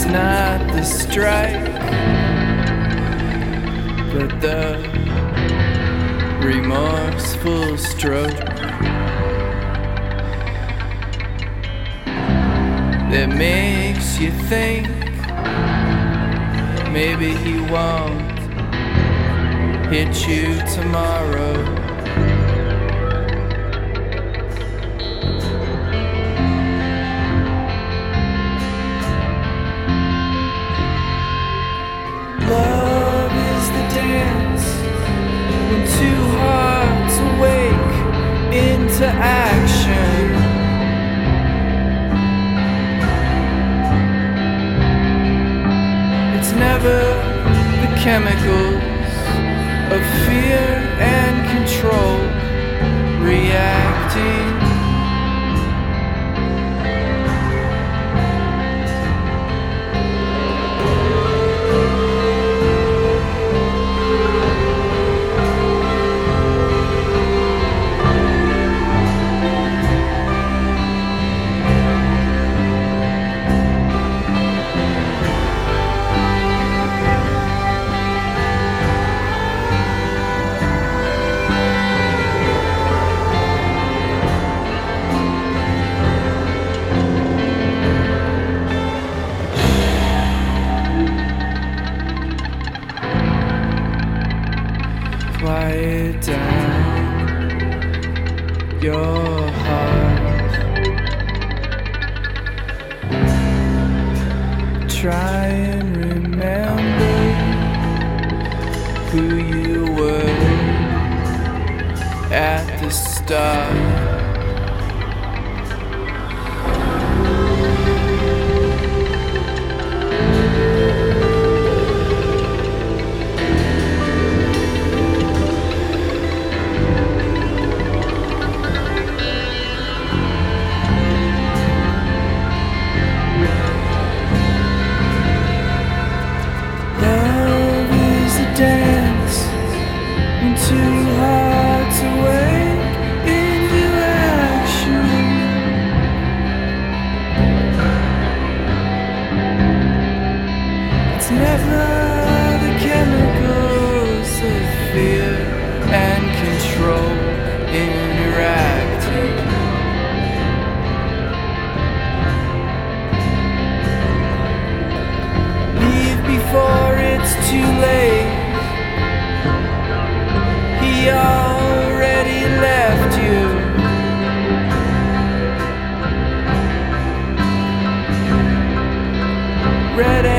It's not the strike, but the remorseful stroke that makes you think maybe he won't hit you tomorrow. Love is the dance when two hearts awake into action. It's never the chemicals of fear and control reacting. Quiet down your heart. Try and remember who you were at the start. Dance when two hearts awake into action. It's never the chemicals of fear and control interacting. Leave before it's too late. He already left you. Red